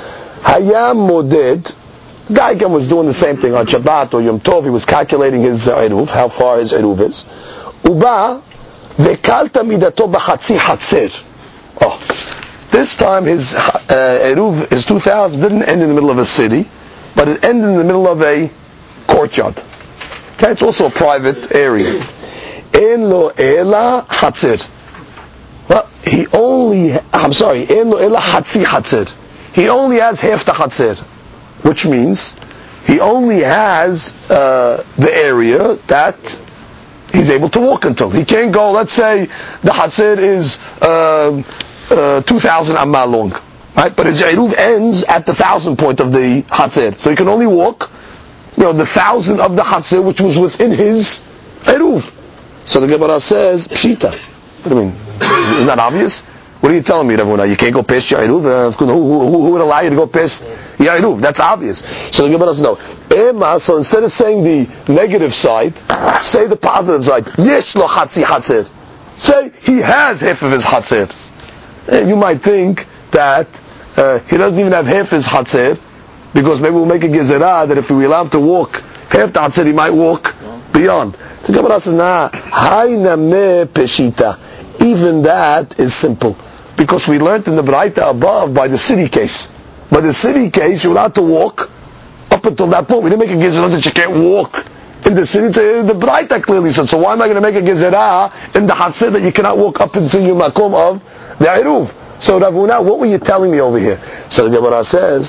Hayam moded, guy again was doing the same thing on Shabbat or Yom Tov, he was calculating his uh, eruv, how far his eruv is. Uba, vekalta midato b'chatzi hatzer. Oh, this time his uh, eruv, his two thousand, didn't end in the middle of a city, but it ended in the middle of a courtyard. Okay, it's also a private area. En lo ela hatzer. Well, he only, I'm sorry, en lo ela hatzi hatzer. He only has half the hatzer, which means he only has uh, the area that he's able to walk until. He can't go, let's say the hatzer is uh, uh, two thousand amma long, right? But his eruv ends at the thousand point of the hatzer. So he can only walk, you know, the thousand of the hatzer, which was within his eruv. So the Gemara says, pshita. What do you mean? Isn't that obvious? What are you telling me, Rav Huna? You can't go past your eruv? Uh, who, who, who would allow you to go past your eruv? That's obvious. So the Gemara says, no. Ema, so instead of saying the negative side, say the positive side. Yesh lo hatzi hatzer. Say he has half of his hatzer. And you might think that uh, he doesn't even have half his hatzer, because maybe we'll make a gezerah that if we allow him to walk half the hatzer, he might walk beyond. The Gemara says, nah, hayna me peshita. Even that is simple. Because we learned in the Braita above by the city case. By the city case, you're allowed to walk up until that point. We didn't make a gezerah that you can't walk in the city. The Braita clearly said, so why am I going to make a gezerah in the Hatzir that you cannot walk up until your makom of the Eruv? So Rav Huna, what were you telling me over here? So the Gemara says,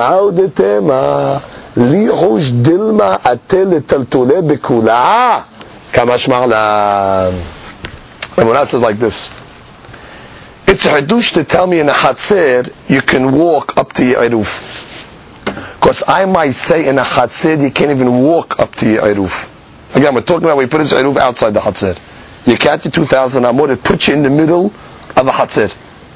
Ma'udetema li'hush dilma atel taltule bekula kamash ma'lam. Rav Huna says like this. It's a hadush to tell me in a Hatzir you can walk up to your Eruv. Because I might say in a Hatzir you can't even walk up to your Eruv. Again, we're talking about we put his Eruv outside the Hatzir. You count your two thousand amot, it puts you in the middle of a Hatzir.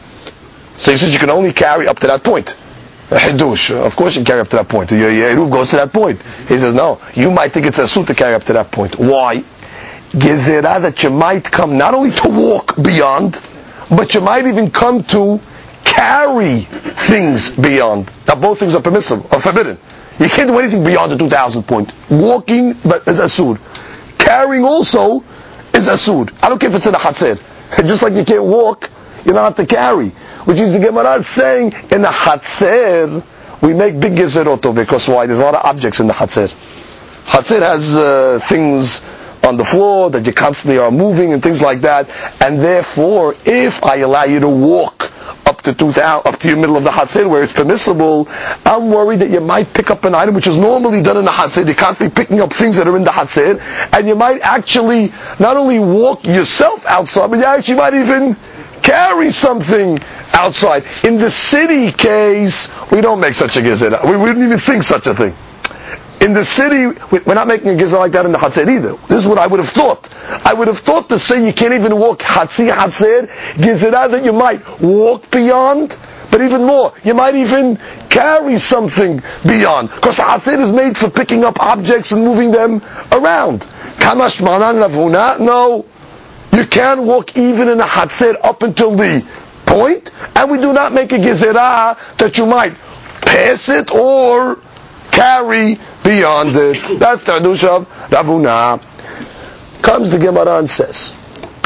So he says you can only carry up to that point. A Hadush, of course you can carry up to that point. Your, your Eruv goes to that point. He says no, you might think it's a suit to carry up to that point. Why? Gezerah that you might come not only to walk beyond, but you might even come to carry things beyond. Now both things are permissible, or forbidden. You can't do anything beyond the two thousand point. Walking is asur. Carrying also is asur. I don't care if it's in a Hatzir. Just like you can't walk, you don't have to carry. Which is the Gemara saying, in the Hatzir, we make big gezerot over, because why? There's a lot of objects in the Hatzir. Hatzir has uh, things on the floor, that you constantly are moving and things like that. And therefore, if I allow you to walk up to two thousand, up to your middle of the Hatzir where it's permissible, I'm worried that you might pick up an item which is normally done in the Hatzir. You're constantly picking up things that are in the Hatzir, and you might actually not only walk yourself outside, but you actually might even carry something outside. In the city case, we don't make such a gezerah. We wouldn't even think such a thing. In the city, we're not making a gezerah like that in the Hatzir either. This is what I would have thought. I would have thought to say you can't even walk Hatzir Hatzir, gezerah that you might walk beyond, but even more, you might even carry something beyond. Because the Hatzir is made for picking up objects and moving them around. Kamash Manan Rav Huna? No. You can walk even in a Hatzir up until the point, and we do not make a gezerah that you might pass it or carry beyond it. That's the Hadush of Rav Huna. Comes the Gemara and says,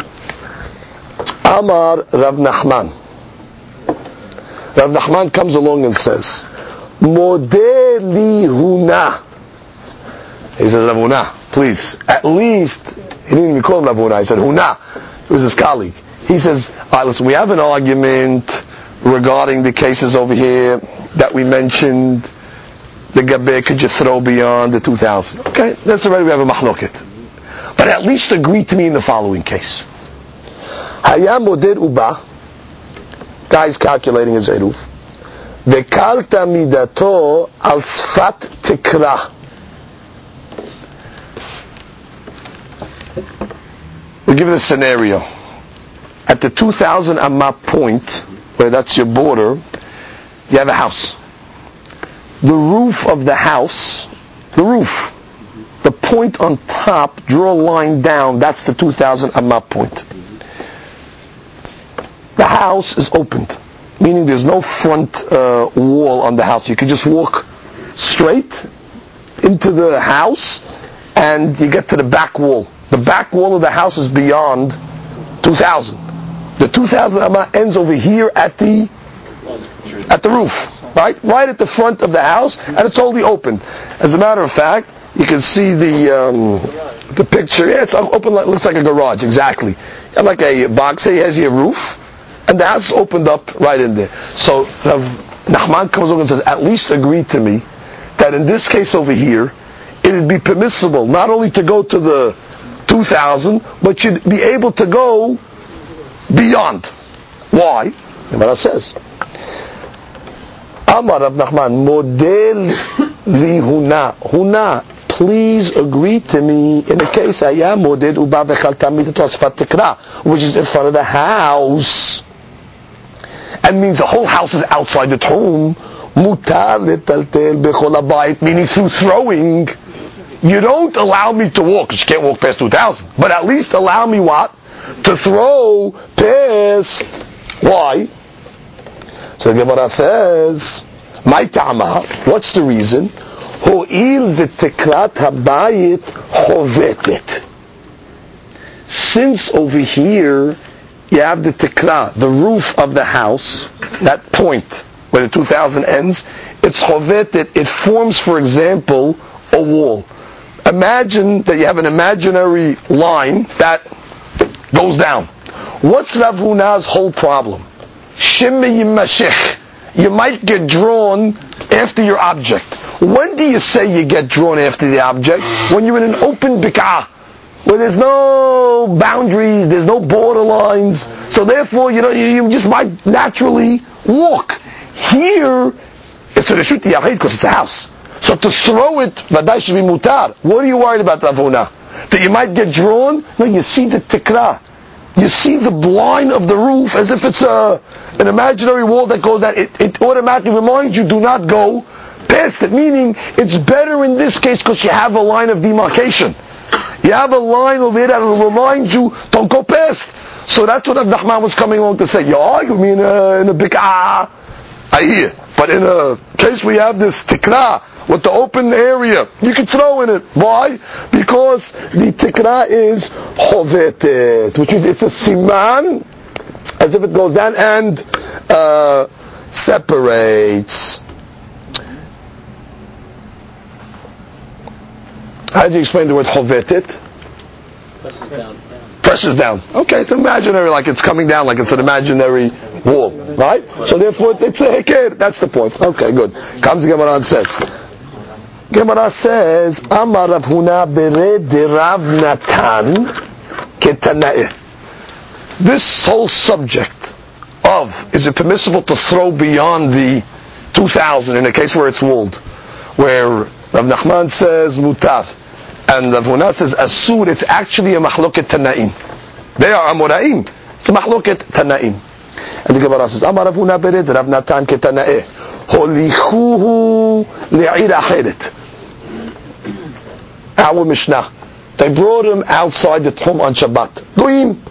Amar Rav Nachman. Rav Nachman comes along and says, Modeh li Huna. He says, Rav Huna, please, at least, he didn't even call him Rav Huna, he said Huna. It was his colleague. He says, alright, listen, we have an argument regarding the cases over here that we mentioned. The Gabeh, could you throw beyond the two thousand? Okay, that's already, we have a mahloket. But at least agree to me in the following case. Haya moded uba, guy's calculating his eruf. Vekalta midato al sfat tikra. We'll give you the scenario. At the two thousand amma point, where that's your border, you have a house. The roof of the house, the roof, the point on top, draw a line down, that's the two thousand amma point. The house is opened, meaning there's no front uh, wall on the house. You can just walk straight into the house and you get to the back wall. The back wall of the house is beyond two thousand. The two thousand amma ends over here at the at the roof, right? Right at the front of the house, and it's totally open. As a matter of fact, you can see the um, the picture. Yeah, it's open. Like, looks like a garage, exactly. You have like a box here, has your roof, and the house is opened up right in there. So Rav Nachman comes over and says, at least agree to me that in this case over here, it would be permissible not only to go to the two thousand, but you'd be able to go beyond. Why? Gemara says, Amar Rav Nachman, model li Huna. Huna, please agree to me in the case I am moded uba vechalta midato asfat tikra, which is in front of the house, and means the whole house is outside the home. Mutar letaltel bechol habayit, meaning through throwing. You don't allow me to walk, because you can't walk past two thousand. But at least allow me what? To throw past. Why? So the Gemara says, my ta'ama, what's the reason? Ho'il v'tekrat habayit chovetet. Since over here, you have the tekra, the roof of the house, that point where the two thousand ends, it's chovetet, it forms, for example, a wall. Imagine that you have an imaginary line that goes down. What's Rav Huna's whole problem? You might get drawn after your object. When do you say you get drawn after the object? When you're in an open bik'ah, where there's no boundaries, there's no border lines. So therefore, you know, you, you just might naturally walk. Here, it's a reshut yachid because it's a house. So to throw it, vaday should be mutar. What are you worried about, Rav Huna? That you might get drawn? No, you see the tikra. You see the line of the roof as if it's a, an imaginary wall that goes down. It, it automatically reminds you, do not go past it. Meaning, it's better in this case because you have a line of demarcation. You have a line over here that will remind you, don't go past. So that's what Rav Nachman was coming along to say. You argue me in a, in a big ah, I hear. But in a case we have this tikra, with the open area, you can throw in it. Why? Because the tikra is chovetet, which means it's a siman, as if it goes down and uh, separates. How do you explain the word chovetet?
Presses down.
Presses down. Okay, it's imaginary, like it's coming down, like it's an imaginary wall, right? So therefore, it's a hekir. That's the point. Okay, good. Comes the Gemara and says, Gemara says, Amar Rav Huna bered Rav Natan ketanaeh. This whole subject of, is it permissible to throw beyond the two thousand in a case where it's walled, where Rav Nachman says mutar, and Rav Huna says asur, it's actually a mahloket tana'im. They are amoraim. It's a mahloket tana'im. And the Gemara says, Amar Rav Huna bered Rav Natan ketanaeh. Holichuhu le'ir acheret. Our Mishnah. They brought him outside the Tchum on Shabbat. Goyim.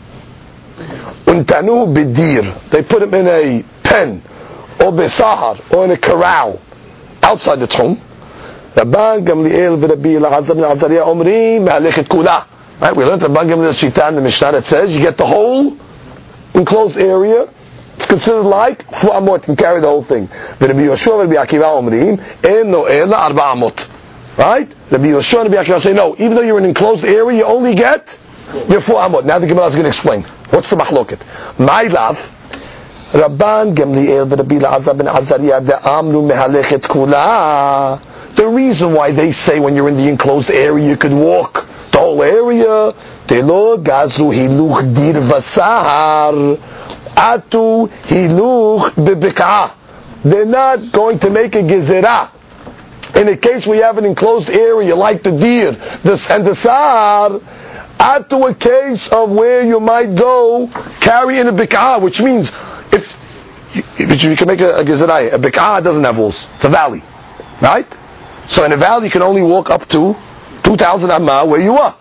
Untanu bidir. They put him in a pen, or besahar, or in a corral, outside the Tchum. Rabban Gamliel v'Rabbi Elazar ben Azariah omrim mehalechet kula. Right? We learned Rabban Gamliel's shita in the Mishnah that says you get the whole enclosed area. It's considered like four amot, can carry the whole thing. V'Rabbi Yoshua v'Rabbi Akiva omrim en no ela arba amot. Right? Rabbi Yoshua and Rabbi Akiva say no. Even though you're in an enclosed area, you only get your four amot. Now the Gemara is going to explain what's the mahloket. My love. Rabban Gamliel v'Rabbi Elazar ben Azariah de'amru mehalechet kula. The reason why they say when you're in the enclosed area you could walk the whole area, Telo gazru hiluch dir vasahar atu hiluch bebekah. They're not going to make a gezerah. In a case where you have an enclosed area like the deer this and the sahar, atu a case of where you might go carrying a bekah, which means if you, if you can make a, a gezerah, a bekah doesn't have walls. It's a valley, right? So in a valley you can only walk up to two thousand amma where you are.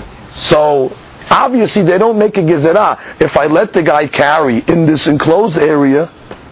So obviously they don't make a gezerah. If I let the guy carry in this enclosed area,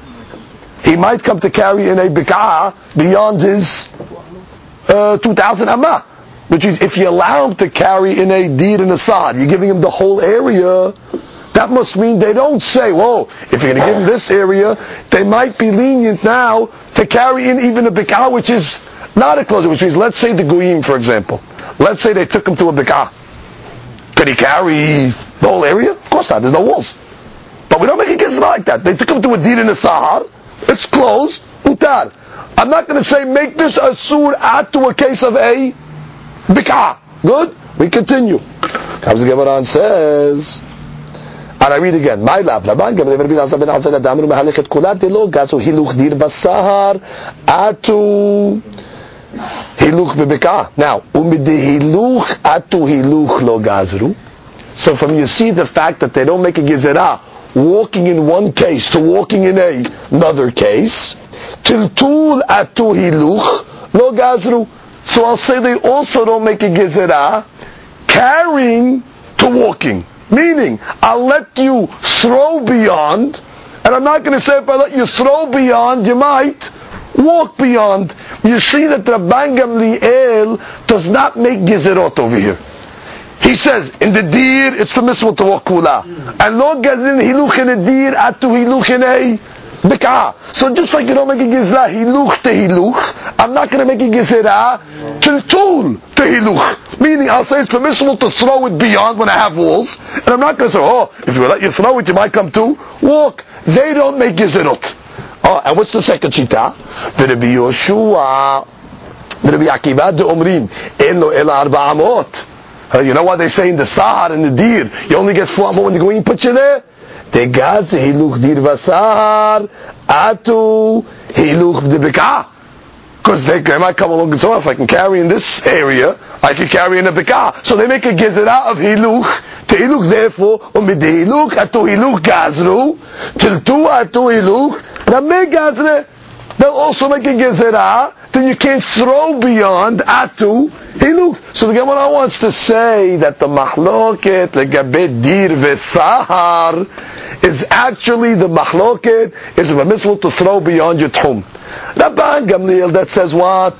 he might come to carry in a bik'ah beyond his uh, two thousand amma. Which is, if you allow him to carry in a deed and a sod, you're giving him the whole area, that must mean they don't say, whoa, if you're going to give him this area, they might be lenient now to carry in even a bik'ah which is not a closer, which means, let's say the Goyim, for example. Let's say they took him to a bik'ah. Could he carry the whole area? Of course not, there's no walls. But we don't make a case like that. They took him to a deed in a sahar, it's closed, utar. I'm not going to say, make this a sur'at to a case of a bik'ah. Good? We continue. Comes the Gemara and says, and I read again, my love, Rabban Gamliel ben Azar ben Azariah damru mehalechet kula delo gazu hiluch dir basahar atu hiluch bebekah. Now, umide hiluch atu hiluch lo gazru. So from you see the fact that they don't make a gezerah, walking in one case to walking in a, another case, tiltul atu hiluch lo gazru. So I'll say they also don't make a gezerah carrying to walking. Meaning, I'll let you throw beyond, and I'm not going to say if I let you throw beyond, you might walk beyond. You see that Rabban Gamliel does not make gezerot over here. He says, in the deer, it's permissible to walk kula. And lo gazin hiluch in a deer, atu hiluch in a bik'ah. So just like you don't make a gezerah hiluch to hiluch, I'm not going to make a gezerah tiltul to hiluch. Meaning, I'll say it's permissible to throw it beyond when I have walls, and I'm not going to say, oh, if you let you throw it, you might come to walk. They don't make gezerot. Oh, and what's the second shita? V'Rabbi Yoshua, V'Rabbi Akiva de Omrim, en lo ela arba amot. You know why they say in the sahar and the deer, you only get four amot when the goyim put you there? The God say hiluch dir vasahar atu hiluch de bik'ah. Because they, they might come along and say, oh, if I can carry in this area, I can carry in a bik'ah. So they make a gezerah of hiluch to hiluch, therefore, umid hiluch atu hiluch gazru, tiltu atu hiluch, rameh gazre. They'll also make a gezerah that you can't throw beyond atu hiluch. So the Gemara wants to say that the mahloket, the gabed dir vesahar, is actually the mahloket, is permissible to throw beyond your tchum. Rabban Gamliel that says what?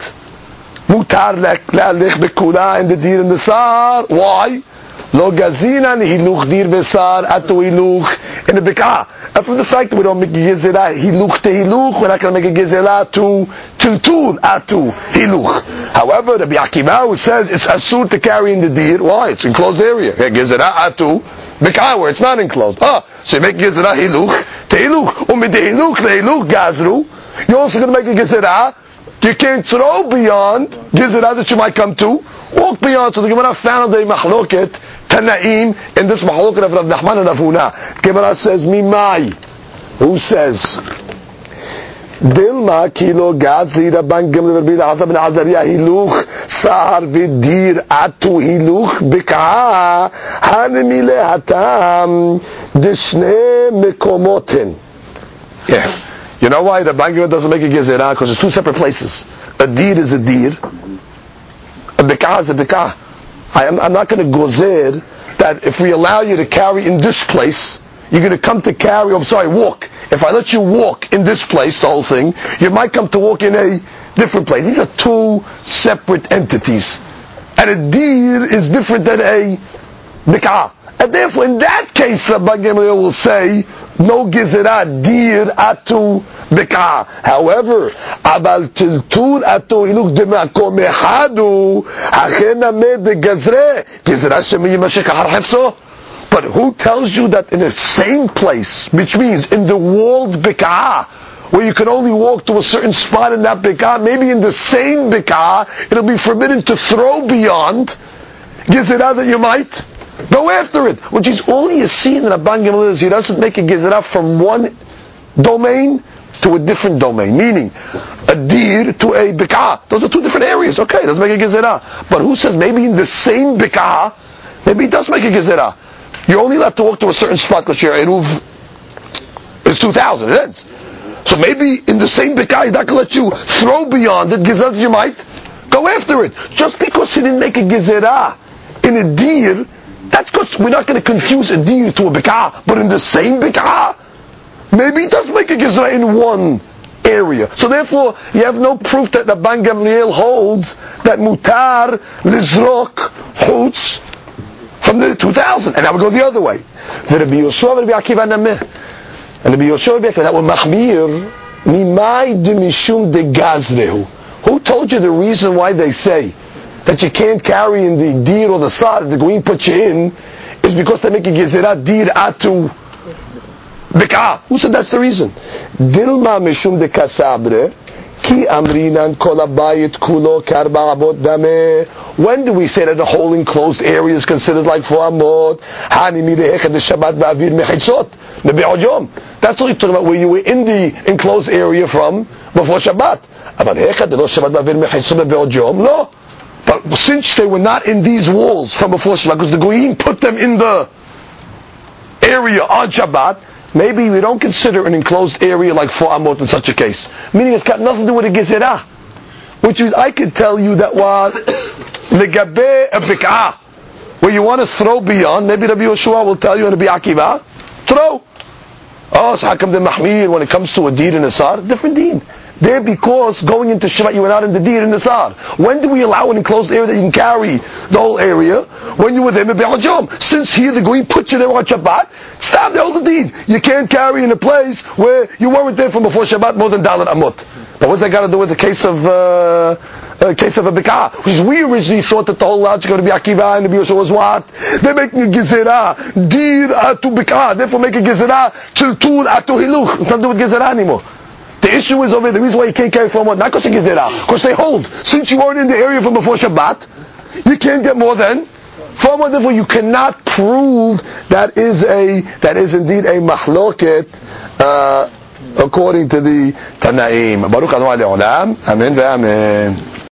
Mutar le'alich bekula in the dir and the sar. Why? Lo gazinan hiluch dir besar atu hiluch in the bik'ah. And from the fact that we don't make a gezerah hiluch to hiluch, we're not going to make a gezerah to Tiltul atu hiluch. However, Rabbi Akiva says it's asur to carry in the deer. Why? It's enclosed area. Gezerah atu b'kah where it's not enclosed. Ah, so you make gezerah hiluch to hiluch. Umid hiluch le hiluch gazru. You're also going to make a gezerah. You can't throw beyond gezerah that you might come to. Walk beyond. So the Gemara found a mahloket Tanaim in this mahloket of Rav Nachman and Rav Huna. Gemara says mimai. Who says? Dilma kilo gazri rabban gemli rabbi Azar ben Azariah hiluch sahar v'dir atu hiluch b'kah hanemi lehatam dishne mekomotin. Yeah. You know why the Rabban doesn't make a gezerah? Because it's two separate places. A dir is a dir. A b'kah is a b'kah. I am, I'm not going to gozer that if we allow you to carry in this place, you're going to come to carry, I'm sorry, walk. If I let you walk in this place, the whole thing, you might come to walk in a different place. These are two separate entities. And a dir is different than a b'kah. And therefore, in that case, Rabban Gamliel will say, no gezerah, dir atu b'kah. However, abal tiltul atu hiluk dema'ko mehadu, hachena med gazre, gezerah shemi yimashek ahar hefso. But who tells you that in the same place, which means in the walled bikah, where you can only walk to a certain spot in that bikah, maybe in the same bikah, it'll be forbidden to throw beyond gezerah that you might go after it. Which is all you see in the Rabban Gamliel is he doesn't make a gezerah from one domain to a different domain. Meaning, a dir to a bikah. Those are two different areas. Okay, doesn't make a gezerah. But who says maybe in the same bikah, maybe he does make a gezerah? You're only allowed to walk to a certain spot because your eruv is two thousand heads. So maybe in the same bikah, he's not going to let you throw beyond it, gezerah you might go after it. Just because he didn't make a gezerah in a dir, that's because we're not going to confuse a dir to a bikah. But in the same bikah, maybe he does make a gezerah in one area. So therefore, you have no proof that the Rabban Gamliel holds that mutar lizrok chutz from the two thousand, and now we go the other way. The Rabbi Yoshua and Rabbi Akiva nameh, and Rabbi Yoshua and Rabbi Akiva that were machmir mimai demishum de gazrehu. Who told you the reason why they say that you can't carry in the dir or the sar the Goyim put you in is because they make a gezerah dir atu bikah? Who said that's the reason? Dilma mishum de kasabre. Ki amrinan kol habayit kulo karba amot dameh. When do we say that the whole enclosed area is considered like four amot? Hani midehechad Shabbat va'avir mechitzot nebe'od yom. That's what you're talking about, where you were in the enclosed area from before Shabbat. But hechad lo Shabbat va'avir mechitzot nebe'od yom. No. But since they were not in these walls from before Shabbat, because the Goyim put them in the area on Shabbat, maybe we don't consider an enclosed area like four amot in such a case. Meaning it's got nothing to do with a gezerah. Which is, I could tell you that was legabe a bik'ah, where you want to throw beyond. Maybe Rabbi Yoshua will tell you and Rabbi Akiva, throw. Oh, so how come the mahmir when it comes to a dir and a sar? Different deen. There, because going into Shabbat you were not in the dir and the sar. When do we allow an enclosed area that you can carry the whole area? When you were there, maybe al-jom. Since here the Goyim put you there on Shabbat, stop the older deed. You can't carry in a place where you weren't there from before Shabbat more than Dalet Amot. But what's that got to do with the case of uh, uh, case of a bikah? Which we originally thought that the whole logic of the Akiva and the Yoshua was what? They're making a gezerah, dir atu bikah. Therefore, make a gezerah, tiltul atu hiluch. It's not to do with gezerah anymore. The issue is over there. The reason why you can't carry from what? Not because of gezerah. Because they hold. Since you weren't in the area from before Shabbat, you can't get more than from what. Therefore, you cannot prove that is a that is indeed a mahloket. Uh, according to the Tanaim. Baruch Adonai Le'olam. Amen ve'amen.